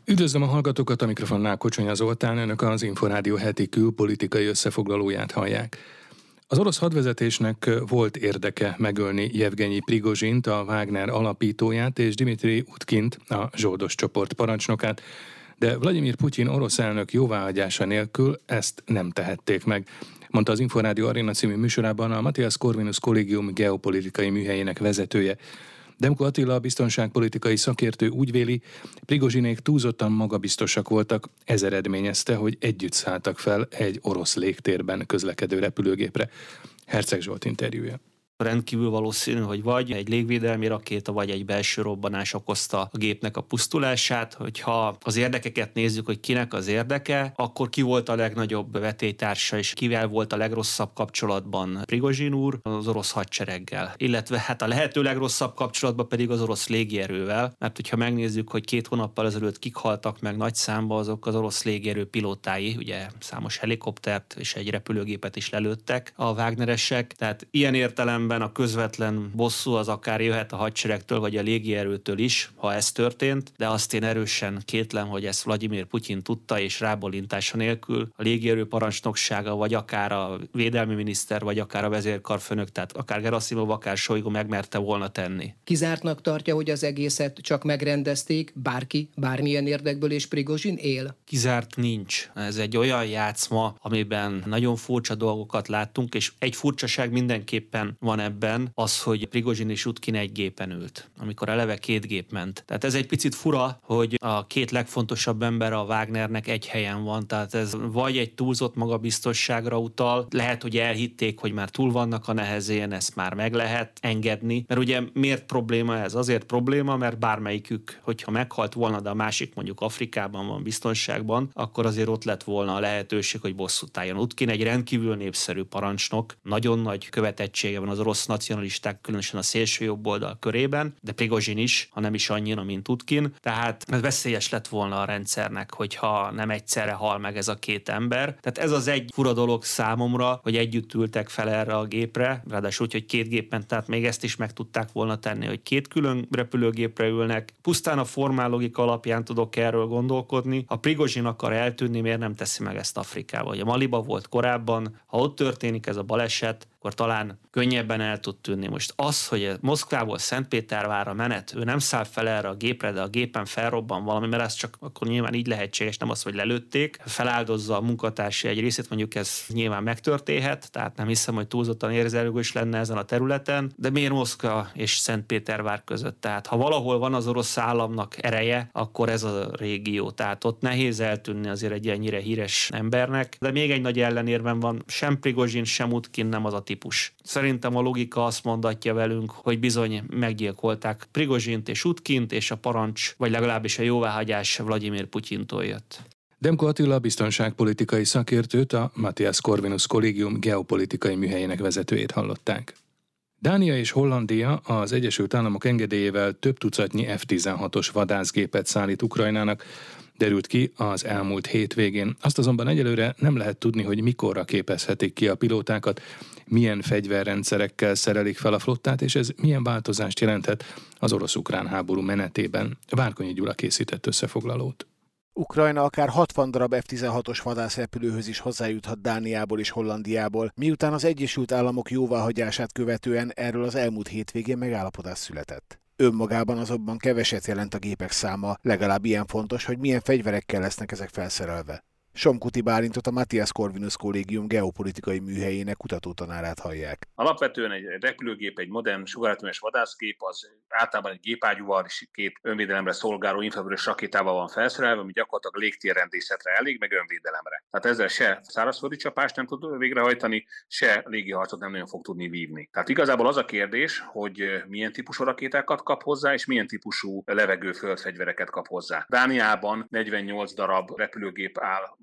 Üdvözlöm a hallgatókat, a mikrofonnál Kocsonya Zoltán, önök az Inforádió heti külpolitikai összefoglalóját hallják. Az orosz hadvezetésnek volt érdeke megölni Jevgenyi Prigozsint, a Wagner alapítóját, és Dmitrij Utkint, a zsoldos csoport parancsnokát, de Vladimir Putyin orosz elnök jóváhagyása nélkül ezt nem tehették meg, mondta az Inforádió Arena című műsorában a Matthias Corvinus Kollégium geopolitikai műhelyének vezetője. Demko Attila, a biztonságpolitikai szakértő úgy véli, Prigozsinék túlzottan magabiztosak voltak, ez eredményezte, hogy együtt szálltak fel egy orosz légtérben közlekedő repülőgépre. Herceg Zsolt interjúja. Rendkívül valószínű, hogy vagy egy légvédelmi rakéta, vagy egy belső robbanás okozta a gépnek a pusztulását. Hogyha az érdekeket nézzük, hogy kinek az érdeke, akkor ki volt a legnagyobb vetélytársa, és kivel volt a legrosszabb kapcsolatban Prigozsin úr? Az orosz hadsereggel. Illetve hát a lehető legrosszabb kapcsolatban pedig az orosz légierővel, mert hogyha megnézzük, hogy 2 hónappal ezelőtt kik haltak meg nagy számba, azok az orosz légierő pilótái, ugye számos helikoptert és egy repülőgépet is lelőttek a Wagneresek, tehát ilyen értelemben a közvetlen bosszú az akár jöhet a hadseregtől vagy a légierőtől is, ha ez történt, de azt én erősen kétlem, hogy ezt Vladimir Putyin tudta, és rábólintása nélkül a légierő parancsnoksága, vagy akár a védelmi miniszter, vagy akár a vezérkarfőnök, tehát akár Gerasimov, akár Shoigu megmerte volna tenni. Kizártnak tartja, hogy az egészet csak megrendezték, bárki, bármilyen érdekből, és Prigozsin él? Kizárt nincs. Ez egy olyan játszma, amiben nagyon furcsa dolgokat láttunk, és egy furcsaság mindenképpen van ebben, az, hogy Prigozsin és Utkin egy gépen ült, amikor eleve 2 gép ment. Tehát ez egy picit fura, hogy a 2 legfontosabb ember a Wagnernek egy helyen van, tehát ez vagy egy túlzott magabiztosságra utal, lehet, hogy elhitték, hogy már túl vannak a nehezén, ezt már meg lehet engedni, mert ugye miért probléma ez? Azért probléma, mert bármelyikük, hogyha meghalt volna, de a másik mondjuk Afrikában van biztonságban, akkor azért ott lett volna a lehetőség, hogy bosszút álljon. Utkin egy rendkívül népszerű parancsnok, nagyon nagy követettsége van az orosz nacionalisták, különösen a szélső jobb oldal körében, de Prigozsin is, ha nem is annyira, mint Utkin. Tehát ez veszélyes lett volna a rendszernek, hogyha nem egyszerre hal meg ez a 2 ember. Tehát ez az egy fura dolog számomra, hogy együtt ültek fel erre a gépre, ráadásul úgy, hogy 2 gép ment, tehát még ezt is meg tudták volna tenni, hogy 2 külön repülőgépre ülnek. Pusztán a formál logika alapján tudok erről gondolkodni. Ha Prigozsin akar eltűnni, miért nem teszi meg ezt Afrikába? Ugye Maliba volt korábban, ha ott történik ez a baleset, akkor talán könnyebben el tud tűnni. Most az, hogy Moszkvából Szentpétervárra menet, ő nem száll fel erre a gépre, de a gépen felrobban valami, mert ez csak akkor nyilván így lehetséges, nem az, hogy lelőtték, feláldozza a munkatársi egy részét, mondjuk ez nyilván megtörténhet, tehát nem hiszem, hogy túlzottan érzelgős lenne ezen a területen, de miért Moszkva és Szentpétervár között? Tehát ha valahol van az orosz államnak ereje, akkor ez a régió, tehát ott nehéz eltűnni azért egy ennyire híres embernek, de még egy nagy ellenérvem van, sem Prigozsin, sem Utkin nem az a típus. Szerintem a logika azt mondatja velünk, hogy bizony meggyilkolták Prigozsint és Utkint, és a parancs, vagy legalábbis a jóváhagyás Vladimir Putyintól jött. Demko Attila, biztonságpolitikai szakértőt, a Matthias Corvinus Kollégium geopolitikai műhelyének vezetőjét hallották. Dánia és Hollandia az Egyesült Államok engedélyével több tucatnyi F-16-os vadászgépet szállít Ukrajnának, derült ki az elmúlt hétvégén. Azt azonban egyelőre nem lehet tudni, hogy mikorra képezhetik ki a pilótákat, milyen fegyverrendszerekkel szerelik fel a flottát, és ez milyen változást jelenthet az orosz-ukrán háború menetében. Várkonyi Gyula készített összefoglalót. Ukrajna akár 60 darab F-16-os vadászrepülőhöz is hozzájuthat Dániából és Hollandiából, miután az Egyesült Államok jóváhagyását követően erről az elmúlt hétvégén megállapodás született. Önmagában azonban keveset jelent a gépek száma, legalább ilyen fontos, hogy milyen fegyverekkel lesznek ezek felszerelve. Somkuti Bálintot, a Matthias Corvinus Kollégium geopolitikai műhelyének kutatótanárát hallják. Alapvetően egy repülőgép, egy modern sugárötvenes vadászgép az általában egy gépágyúval és 2 önvédelemre szolgáló infravörös rakétával van felszerelve, ami gyakorlatilag légtérrendészetre elég, meg önvédelemre. Tehát ezzel se szárazföldi csapást nem tud végrehajtani, se légiharcot nem nagyon fog tudni vívni. Tehát igazából az a kérdés, hogy milyen típusú rakétákat kap hozzá, és milyen típusú levegő-földfegyvereket kap hozzá. Dániában 48 darab repülőgép áll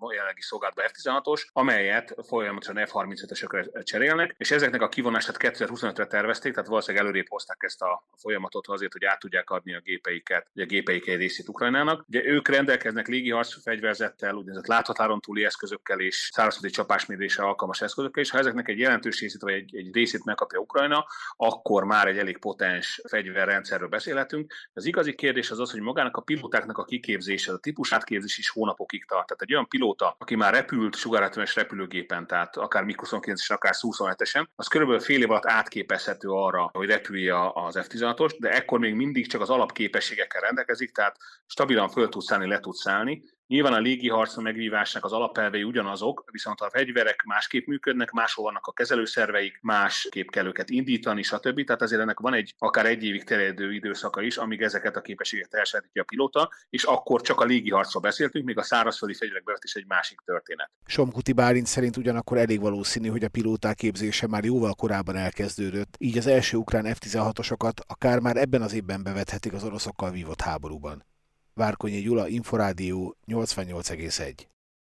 jelenlegi szolgálatban F-16-os, amelyet folyamatosan F-35-ösökre cserélnek, és ezeknek a kivonását 2025-re tervezték, tehát valószínűleg előrébb hozták ezt a folyamatot azért, hogy át tudják adni a gépeiket, a gépeik egy részét Ukrajnának. Ugye ők rendelkeznek légiharc fegyverzettel, úgynevezett láthatáron túli eszközökkel és szárazföldi csapásmérésre alkalmas eszközökkel, és ha ezeknek egy jelentős részét vagy egy részét megkapja Ukrajna, akkor már egy elég potens fegyverrendszerről beszélhetünk. Az igazi kérdés az, hogy magának a pilótáknak a kiképzése, a típusátképzés is hónapokig tart. Tehát egy olyan pilóta, aki már repült sugárátvenes repülőgépen, tehát akár MiG-29-esen, akár Su-27-esen, az körülbelül fél év alatt átképezhető arra, hogy repülje az F-16-os, de ekkor még mindig csak az alapképességekkel rendelkezik, tehát stabilan föl tud szállni, le tud szállni. Nyilván a légiharc megvívásnak az alapelvei ugyanazok, viszont a fegyverek másképp működnek, máshol vannak a kezelőszerveik, másképp kell őket indítani, stb. Tehát azért ennek van egy akár egy évig terjedő időszaka is, amíg ezeket a képességeket elsajátítja a pilóta, és akkor csak a légiharcról beszéltünk, még a szárazföldi fegyverek bevetés egy másik történet. Somkuti Bálint szerint ugyanakkor elég valószínű, hogy a pilóták képzése már jóval korábban elkezdődött, így az első ukrán F-16-osokat akár már ebben az évben bevethetik az oroszokkal vívott háborúban. Várkonyi Gyula, Inforádió 88,1.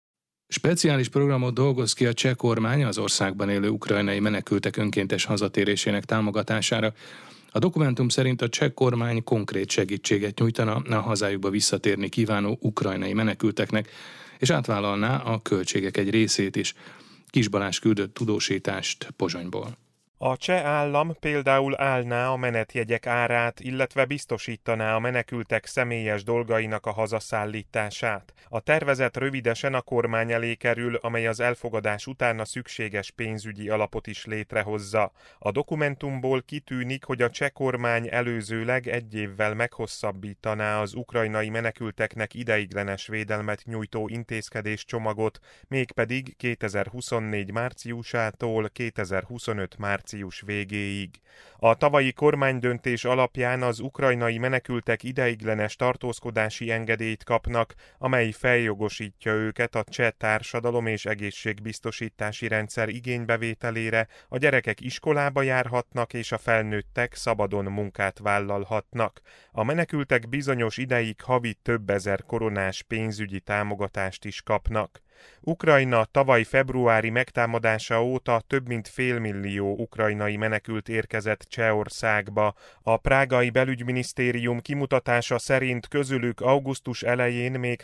Speciális programot dolgoz ki a cseh kormány az országban élő ukrajnai menekültek önkéntes hazatérésének támogatására. A dokumentum szerint a cseh kormány konkrét segítséget nyújtana a hazájukba visszatérni kívánó ukrajnai menekülteknek, és átvállalná a költségek egy részét is. Kis Balázs küldött tudósítást Pozsonyból. A cseh állam például állná a menetjegyek árát, illetve biztosítaná a menekültek személyes dolgainak a hazaszállítását. A tervezet rövidesen a kormány elé kerül, amely az elfogadás után a szükséges pénzügyi alapot is létrehozza. A dokumentumból kitűnik, hogy a cseh kormány előzőleg egy évvel meghosszabbítaná az ukrajnai menekülteknek ideiglenes védelmet nyújtó intézkedéscsomagot, mégpedig 2024 márciusától 2025 március végéig. A tavalyi kormánydöntés alapján az ukrajnai menekültek ideiglenes tartózkodási engedélyt kapnak, amely feljogosítja őket a cseh társadalom és egészségbiztosítási rendszer igénybevételére, a gyerekek iskolába járhatnak és a felnőttek szabadon munkát vállalhatnak. A menekültek bizonyos ideig havi több ezer koronás pénzügyi támogatást is kapnak. Ukrajna tavaly februári megtámadása óta több mint 500 000 ukrajnai menekült érkezett Csehországba. A prágai belügyminisztérium kimutatása szerint közülük augusztus elején még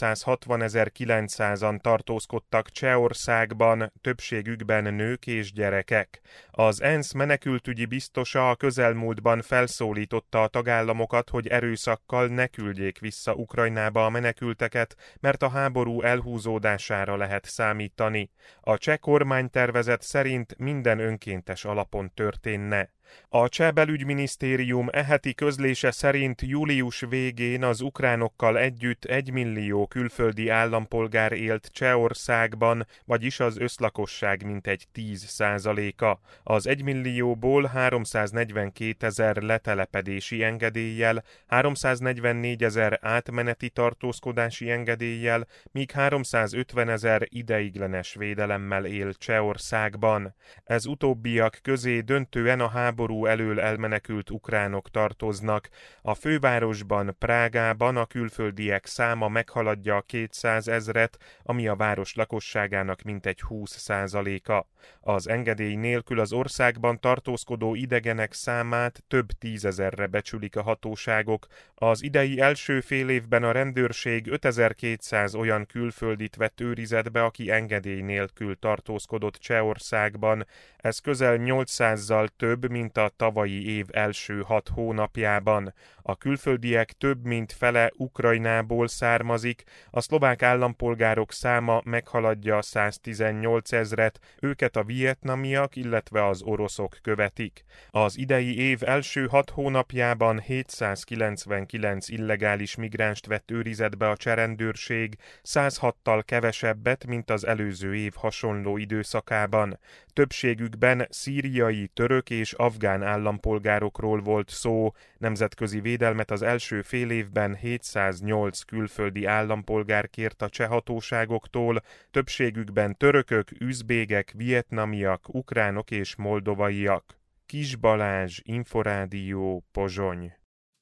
360.900-an tartózkodtak Csehországban, többségükben nők és gyerekek. Az ENSZ menekültügyi biztosa a közelmúltban felszólította a tagállamokat, hogy erőszakkal ne küldjék vissza Ukrajnába a menekülteket, mert a háború elhúzódására lehet számítani. A cseh kormánytervezet szerint minden önkéntes alapon történne. A cseh belügyminisztérium heti közlése szerint július végén az ukránokkal együtt 1 millió külföldi állampolgár élt Csehországban, vagyis az összlakosság mintegy 10%-a. Az 1 millióból 342 000 letelepedési engedéllyel, 344 000 átmeneti tartózkodási engedéllyel, míg 350 000 ideiglenes védelemmel él Csehországban. Ez utóbbiak közé döntően a háború elől elmenekült ukránok tartoznak. A fővárosban, Prágában a külföldiek száma meghaladja a 200 000-et, ami a város lakosságának mintegy 20%-a. Az engedély nélkül az országban tartózkodó idegenek számát több 10 000-re becsülik a hatóságok. Az idei első fél évben a rendőrség 5200 olyan külföldit vett őrizetbe, aki engedély nélkül tartózkodott Csehországban. Ez közel 800-zal több, mint a tavalyi év első 6 hónapjában. A külföldiek több mint fele Ukrajnából származik, a szlovák állampolgárok száma meghaladja 118 000-et, őket a vietnamiak, illetve az oroszok követik. Az idei év első 6 hónapjában 799 illegális migránst vett őrizetbe a cseh rendőrség, 106-tal kevesebbet, mint az előző év hasonló időszakában. Többségükben szíriai, török és afgán állampolgárokról volt szó. Nemzetközi védelmet az első fél évben 708 külföldi állampolgár kért a cseh hatóságoktól, többségükben törökök, üzbégek, vietnamiak, ukránok és moldovaiak. Kis Balázs, Inforádió, Pozsony.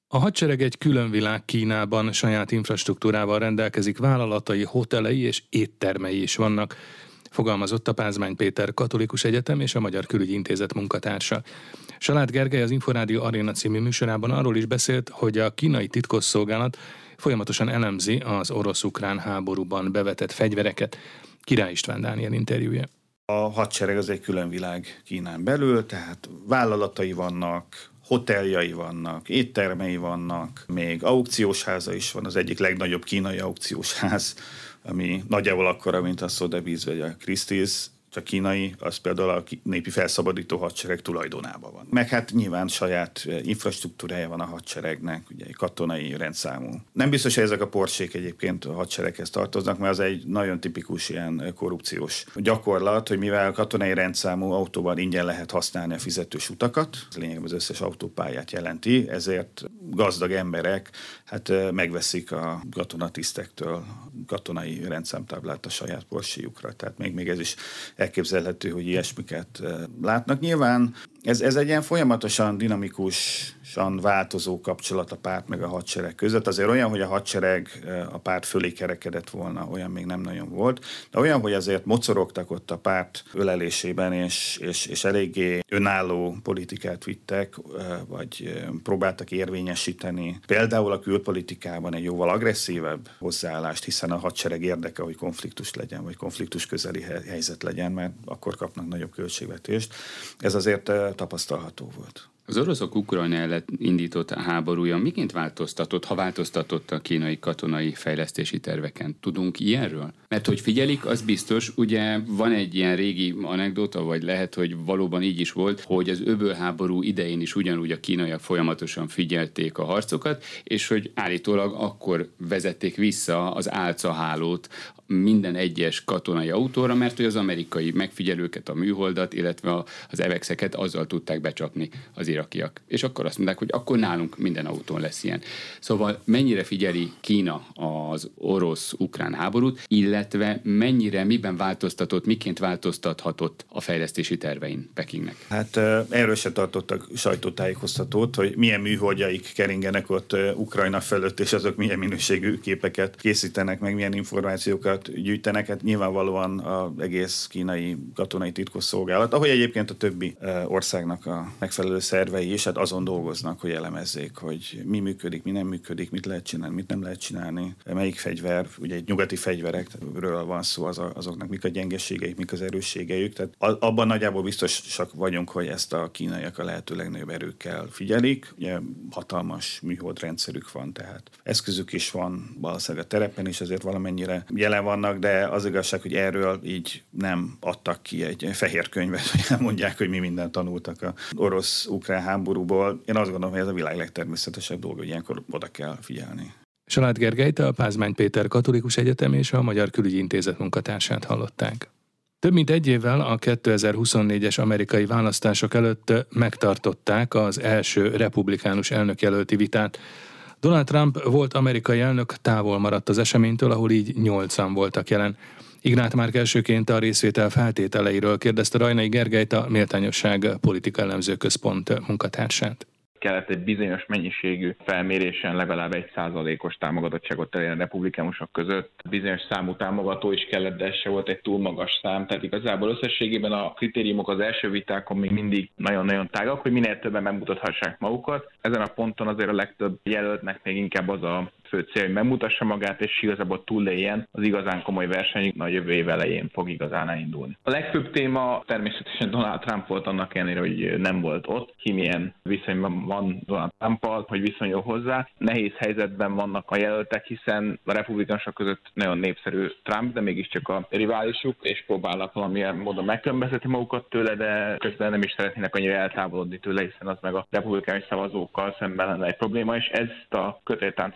A hadsereg egy külön világ Kínában, saját infrastruktúrával rendelkezik, vállalatai, hotelei és éttermei is vannak, fogalmazott a Pázmány Péter Katolikus Egyetem és a Magyar Külügyi Intézet munkatársa. Salád Gergely az Inforádió Aréna című műsorában arról is beszélt, hogy a kínai titkosszolgálat folyamatosan elemzi az orosz-ukrán háborúban bevetett fegyvereket. Király István Dániel interjúja. A hadsereg az egy külön világ Kínán belül, tehát vállalatai vannak, hoteljai vannak, éttermei vannak, még aukciós háza is van, az egyik legnagyobb kínai aukciós ház, ami nagyjából akkora, mint a Sotheby's vagy a Christie's, csak kínai, az például a népi felszabadító hadsereg tulajdonában van. Meg hát nyilván saját infrastruktúrája van a hadseregnek, ugye egy katonai rendszámú. Nem biztos, hogy ezek a porsék egyébként a hadsereghez tartoznak, mert az egy nagyon tipikus ilyen korrupciós gyakorlat, hogy mivel a katonai rendszámú autóban ingyen lehet használni a fizetős utakat, ez lényegében az összes autópályát jelenti, ezért gazdag emberek megveszik a katonatisztektől katonai rendszámtáblát a saját porséjukra. Tehát még ez is elképzelhető, hogy ilyesmiket látnak. Nyilván ez egy ilyen folyamatosan dinamikusan változó kapcsolat a párt meg a hadsereg között. Azért olyan, hogy a hadsereg a párt fölé kerekedett volna, olyan még nem nagyon volt, de olyan, hogy azért mocorogtak ott a párt ölelésében, és eléggé önálló politikát vittek, vagy próbáltak érvényesíteni. Például a külpolitikában egy jóval agresszívebb hozzáállást, hiszen a hadsereg érdeke, hogy konfliktus legyen, vagy konfliktus közeli helyzet legyen, mert akkor kapnak nagyobb költségvetést. Ez azért tapasztalható volt. Az oroszok Ukrajna ellen indított háborúja miként változtatott, ha változtatott a kínai katonai fejlesztési terveken? Tudunk ilyenről? Mert hogy figyelik, az biztos, ugye van egy ilyen régi anekdota, vagy lehet, hogy valóban így is volt, hogy az öbölháború idején is ugyanúgy a kínaiak folyamatosan figyelték a harcokat, és hogy állítólag akkor vezették vissza az álcahálót minden egyes katonai autóra, mert hogy az amerikai megfigyelőket, a műholdat, illetve az evexeket azzal tudták becsapni az irakiak. És akkor azt mondták, hogy akkor nálunk minden autón lesz ilyen. Szóval mennyire figyeli Kína az orosz-ukrán háborút, illetve miben változtatott, miként változtathatott a fejlesztési tervein Pekingnek? Hát erről se tartottak sajtótájékoztatót, hogy milyen műholdjaik keringenek ott Ukrajna fölött, és azok milyen minőségű képeket készítenek, meg milyen információkat gyűjtenek. Hát nyilvánvalóan az egész kínai katonai titkosszolgálat, ahogy egyébként a többi országnak a megfelelő szervei is, hát azon dolgoznak, hogy elemezzék, hogy mi működik, mi nem működik, mit lehet csinálni, mit nem lehet csinálni, melyik fegyver, ugye egy nyugati fegyverekről van szó, azoknak mik a gyengeségeik, mik az erősségeik, tehát abban nagyjából biztosak vagyunk, hogy ezt a kínaiak a lehető legnagyobb erőkkel figyelik, ugye hatalmas műholdrendszerük van, tehát eszközük is van valószínűleg a terepen is, azért valamennyire jelen vannak, de az igazság, hogy erről így nem adtak ki egy fehér könyvet, hogy elmondják, hogy mi mindent tanultak a orosz-ukrán háborúból. Én azt gondolom, hogy ez a világ legtermészetesebb dolga, hogy ilyenkor oda kell figyelni. Salád Gergelyt, a Pázmány Péter Katolikus Egyetem és a Magyar Külügyi Intézet munkatársát hallották. Több mint egy évvel a 2024-es amerikai választások előtt megtartották az első republikánus elnökjelölti vitát. Donald Trump volt amerikai elnök távol maradt az eseménytől, ahol így 8-an voltak jelen. Ignát Márk elsőként a részvétel feltételeiről kérdezte Rajnai Gergelyt, a Méltányosság Politika Elemző Központ munkatársát. Kellett egy bizonyos mennyiségű felmérésen legalább 1%-os támogatottságot elérni a republikánusok között. Bizonyos számú támogató is kellett, de ez se volt egy túl magas szám. Tehát igazából összességében a kritériumok az első vitákon még mindig nagyon-nagyon tágak, hogy minél többen megmutathassák magukat. Ezen a ponton azért a legtöbb jelöltnek még inkább az a fő cél, hogy megmutassa magát, és igazából túléljen. Az igazán komoly verseny a jövő év elején fog igazán elindulni. A legfőbb téma természetesen Donald Trump volt, annak ellenére, hogy nem volt ott. Ki milyen viszonyban van Donald Trumpal, hogy viszonyul hozzá. Nehéz helyzetben vannak a jelöltek, hiszen a republikánusok között nagyon népszerű Trump, de mégiscsak a riválisuk, és próbálnak valamilyen módon megkülönböztetni magukat tőle, de közben nem is szeretnének annyira eltávolodni tőle, hiszen az meg a republikánus szavazókkal szemben lenne egy probléma, és ezt a kötéltáncot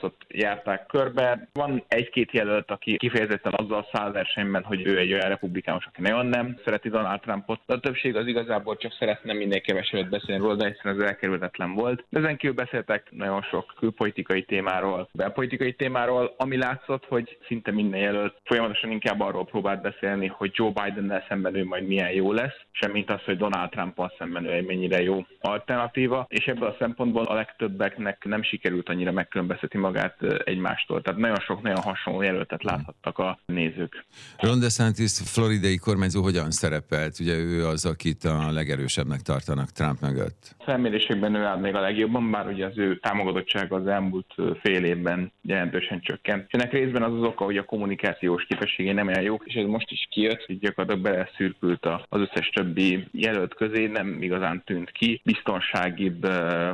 járták körbe. Van egy-két jelölt, aki kifejezetten azzal száll versenyben, hogy ő egy olyan republikánus, aki nagyon nem szereti Donald Trumpot. De a többség az igazából csak szeretne minél kevesebbet beszélni róla, de egyszerűen ez elkerülhetetlen volt. De ezen kívül beszéltek nagyon sok külpolitikai témáról, belpolitikai témáról, ami látszott, hogy szinte minden jelölt folyamatosan inkább arról próbált beszélni, hogy Joe Bidennel szemben ő majd milyen jó lesz, semmint az, hogy Donald Trumpal szemben ő egy mennyire jó alternatíva, és ebből a szempontból a legtöbbeknek nem sikerült annyira megkülönböztetni magát egymástól. Tehát nagyon sok, nagyon hasonló jelöltet láthattak a nézők. Ron DeSantis floridai kormányzó hogyan szerepelt? Ugye ő az, akit a legerősebbnek tartanak Trump mögött. A felmérésekben ő áll még a legjobban, bár ugye az ő támogatottsága az elmúlt fél évben jelentősen csökkent. És ennek részben az oka, hogy a kommunikációs képességei nem olyan jók, és ez most is kijött, hogy gyakorlatilag beleszürkült az összes többi jelölt közé, nem igazán tűnt ki, biztonságibb,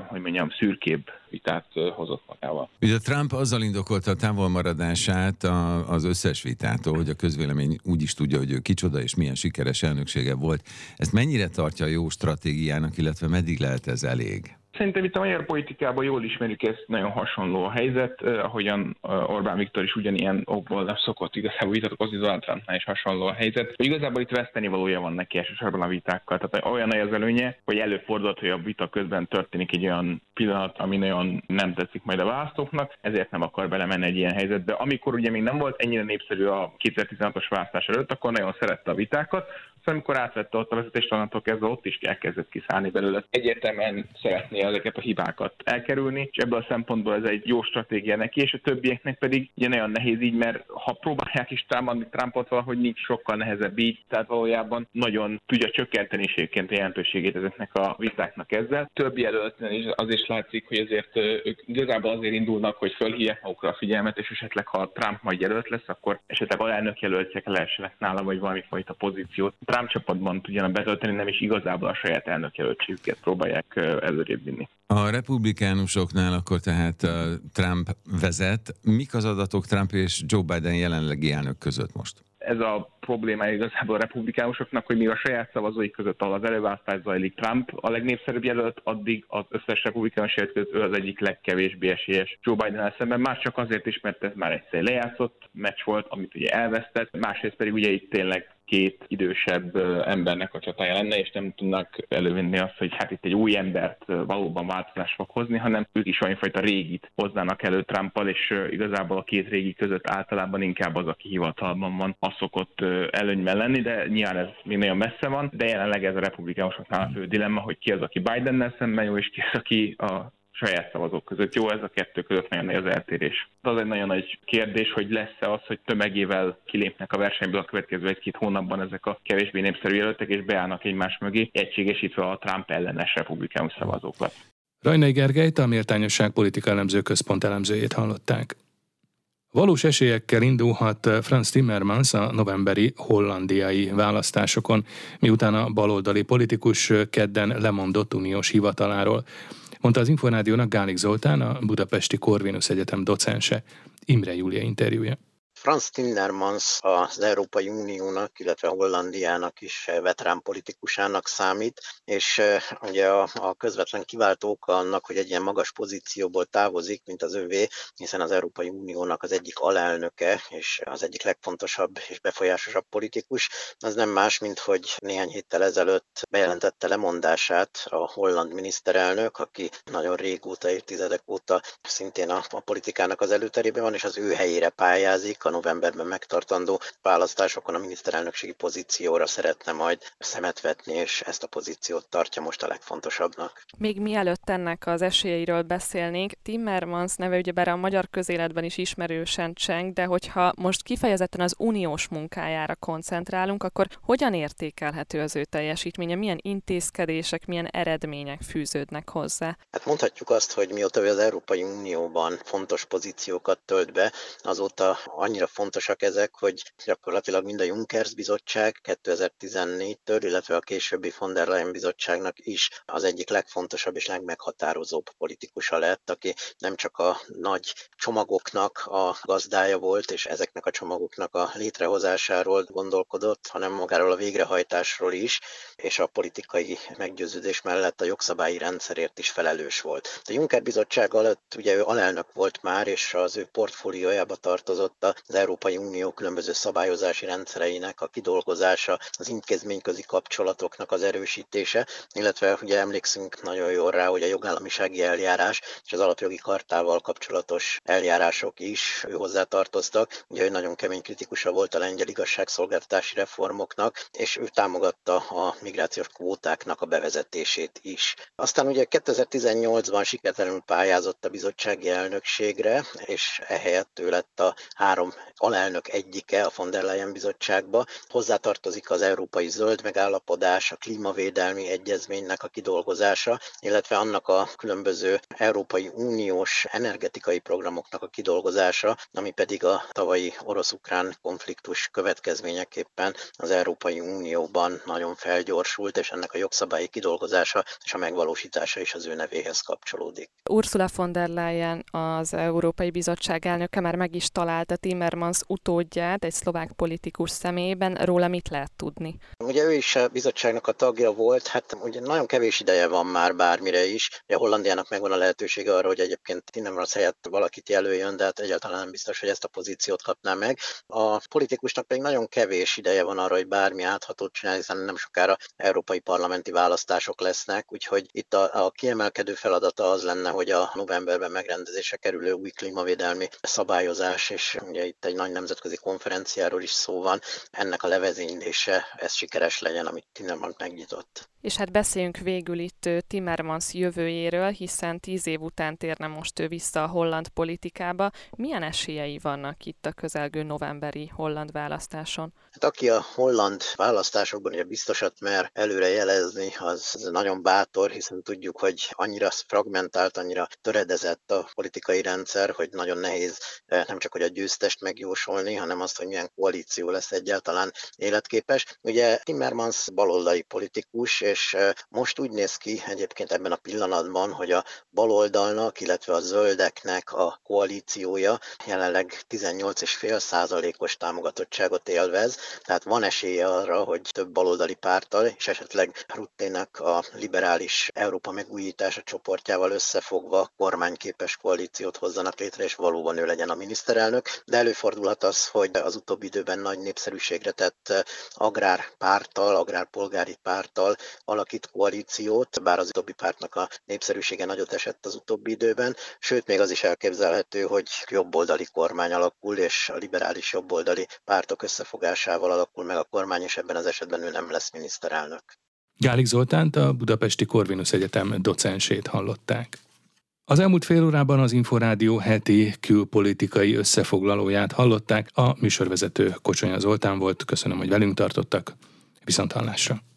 szürkébb vitát hozott magával. Ugye Trump azzal indokolta a távolmaradását az összes vitától, hogy a közvélemény úgy is tudja, hogy ő kicsoda és milyen sikeres elnöksége volt. Ezt mennyire tartja jó stratégiának, illetve meddig lehet ez elég? Szerintem itt a magyar politikában jól ismerjük, ezt nagyon hasonló a helyzet, ahogyan Orbán Viktor is ugyanilyen okból nem szokott igazából vitatkozni, Donald Trumpnál is hasonló a helyzet, hogy igazából itt vesztenivalója van neki elsősorban a vitákkal. Tehát olyan nagy az előnye, hogy előfordult, hogy a vita közben történik egy olyan pillanat, ami nagyon nem tetszik majd a választóknak, ezért nem akar belemenni egy ilyen helyzetbe. Amikor ugye még nem volt ennyire népszerű a 2016-os választás előtt, akkor nagyon szerette a vitákat, szóval amikor átvette ott a vezetést, onnantól kezdve ott is elkezdett kiszállni belőle. Egyértelműen szeretné ezeket a hibákat elkerülni, és ebből a szempontból ez egy jó stratégia neki, és a többieknek pedig ugye nagyon nehéz így, mert ha próbálják is támadni Trumpot, valahogy nincs sokkal nehezebb így, tehát valójában nagyon tudja csökkenteni a jelentőségét ezeknek a vitáknak ezzel. Több jelöltnél is az is látszik, hogy azért ők igazából azért indulnak, hogy fölhívják magukra a figyelmet, és esetleg ha Trump majd jelölt lesz, akkor esetleg alelnök jelöltjek lehessenek nála, vagy valami fajta pozíciót. Trump csapatban tudjanak betölteni, nem is igazából a saját elnökjelöltségüket próbálják előrébb vinni. A republikánusoknál akkor tehát Trump vezet. Mik az adatok Trump és Joe Biden jelenlegi elnök között most? Ez a problémája igazából a republikánusoknak, hogy míg a saját szavazóik között, ahol az előválasztás zajlik, Trump a legnépszerűbb jelölt, addig az összes republikánus jelölt között ő az egyik legkevésbé esélyes Joe Biden-el szemben. Már csak azért is, mert ez már egyszer lejátszott meccs volt, amit ugye elvesztett, másrészt pedig ugye itt tényleg két idősebb embernek a csatája lenne, és nem tudnak elővinni azt, hogy hát itt egy új embert valóban változás fog hozni, hanem ők is valamifajta régit hoznának elő Trumpal, és igazából a két régi között általában inkább az, aki hivatalban van, az szokott előnyben lenni, de nyilván ez még nagyon messze van, de jelenleg ez a republikánusoknál a fő dilemma, hogy ki az, aki Bidennel szemben jó, és ki az, aki a saját szavazók között jó, ez a kettő között nagyon nagy az eltérés. Az egy nagyon nagy kérdés, hogy lesz-e az, hogy tömegével kilépnek a versenyből a következő egy-két hónapban ezek a kevésbé népszerű jelöltek, és beállnak egymás mögé, egységesítve a Trump ellenes republikánus szavazókat. Rajnai Gergelyt, a Méltányosság Politika Elemző Központ elemzőjét hallották. Valós esélyekkel indulhat Frans Timmermans a novemberi hollandiai választásokon, miután a baloldali politikus kedden lemondott uniós hivataláról, mondta az Inforádiónak Gálik Zoltán, a Budapesti Corvinus Egyetem docense. Imre Júlia interjúja. Frans Timmermans az Európai Uniónak, illetve Hollandiának is veterán politikusának számít, és ugye a közvetlen kiváltó oka annak, hogy egy ilyen magas pozícióból távozik, mint az övé, hiszen az Európai Uniónak az egyik alelnöke, és az egyik legfontosabb és befolyásosabb politikus, az nem más, mint hogy néhány héttel ezelőtt bejelentette lemondását a holland miniszterelnök, aki nagyon régóta, évtizedek óta szintén a politikának az előterében van, és az ő helyére pályázik. A novemberben megtartandó választásokon a miniszterelnökségi pozícióra szeretne majd szemet vetni, és ezt a pozíciót tartja most a legfontosabbnak. Még mielőtt ennek az esélyeiről beszélnénk, Timmermans neve ugyebár a magyar közéletben is ismerősen cseng, de hogyha most kifejezetten az uniós munkájára koncentrálunk, akkor hogyan értékelhető az ő teljesítménye, milyen intézkedések, milyen eredmények fűződnek hozzá? Hát mondhatjuk azt, hogy mióta ő az Európai Unióban fontos pozíciókat tölt be, azóta annyira annyira fontosak ezek, hogy gyakorlatilag mind a Juncker bizottság 2014-től, illetve a későbbi von der Leyen bizottságnak is az egyik legfontosabb és legmeghatározóbb politikusa lett, aki nem csak a nagy csomagoknak a gazdája volt, és ezeknek a csomagoknak a létrehozásáról gondolkodott, hanem magáról a végrehajtásról is, és a politikai meggyőződés mellett a jogszabályi rendszerért is felelős volt. A Juncker bizottság alatt ugye ő alelnök volt már, és az ő portfóliójába tartozott az Európai Unió különböző szabályozási rendszereinek a kidolgozása, az intézményközi kapcsolatoknak az erősítése, illetve ugye emlékszünk nagyon jól rá, hogy a jogállamisági eljárás és az alapjogi kartával kapcsolatos eljárások is ő hozzá tartoztak. Ugye ő nagyon kemény kritikusa volt a lengyel igazságszolgáltatási reformoknak, és ő támogatta a migrációs kvótáknak a bevezetését is. Aztán ugye 2018-ban sikertelenül pályázott a bizottsági elnökségre, és ehelyett ő lett a 3 alelnök egyike a von der Leyen bizottságba. Hozzátartozik az európai zöld megállapodás, a klímavédelmi egyezménynek a kidolgozása, illetve annak a különböző Európai Uniós energetikai programoknak a kidolgozása, ami pedig a tavalyi orosz-ukrán konfliktus következményeképpen az Európai Unióban nagyon felgyorsult, és ennek a jogszabályi kidolgozása és a megvalósítása is az ő nevéhez kapcsolódik. Ursula von der Leyen, az Európai Bizottság elnöke már meg is találta Timmermans utódját egy szlovák politikus személyében. Róla mit lehet tudni? Ugye ő is a bizottságnak a tagja volt, hát ugye nagyon kevés ideje van már bármire is. Ugye Hollandiának megvan a lehetősége arra, hogy egyébként Timmermans helyett valakit jelöljön, de hát egyáltalán nem biztos, hogy ezt a pozíciót kapná meg. A politikusnak pedig nagyon kevés ideje van arra, hogy bármi áthatót csinál, hiszen nem sokára európai parlamenti választások lesznek, úgyhogy itt a kiemelkedő feladata az lenne, hogy a novemberben megrendezésre kerülő új klímavédelmi szabályozás, és ugye itt egy nagy nemzetközi konferenciáról is szó van, ennek a levezénylése, ez sikeres legyen, amit Timmermans megnyitott. És hát beszéljünk végül itt Timmermans jövőjéről, hiszen 10 év után térne most ő vissza a holland politikába. Milyen esélyei vannak itt a közelgő novemberi holland választáson? Hát aki a holland választásokban ugye biztosat mer előre jelezni, az nagyon bátor, hiszen tudjuk, hogy annyira fragmentált, annyira töredezett a politikai rendszer, hogy nagyon nehéz nem csak hogy a győztest megjósolni, hanem azt, hogy milyen koalíció lesz egyáltalán életképes. Ugye Timmermans baloldali politikus, és most úgy néz ki egyébként ebben a pillanatban, hogy a baloldalnak, illetve a zöldeknek a koalíciója jelenleg 18,5%-os támogatottságot élvez, tehát van esélye arra, hogy több baloldali párttal, és esetleg Ruttének a liberális Európa megújítása csoportjával összefogva kormányképes koalíciót hozzanak létre, és valóban ő legyen a miniszterelnök, de előfordulhat az, hogy az utóbbi időben nagy népszerűségre tett agrárpárttal, agrárpolgári párttal alakít koalíciót, bár az utóbbi pártnak a népszerűsége nagyot esett az utóbbi időben, sőt még az is elképzelhető, hogy jobboldali kormány alakul, és a liberális jobboldali pártok összefogásával alakul meg a kormány, és ebben az esetben ő nem lesz miniszterelnök. Gálik Zoltánt, a Budapesti Corvinus Egyetem docensét hallották. Az elmúlt fél órában az Inforádió heti külpolitikai összefoglalóját hallották. A műsorvezető Kocsonya Zoltán volt. Köszönöm, hogy velünk tartottak. Viszonthallásra.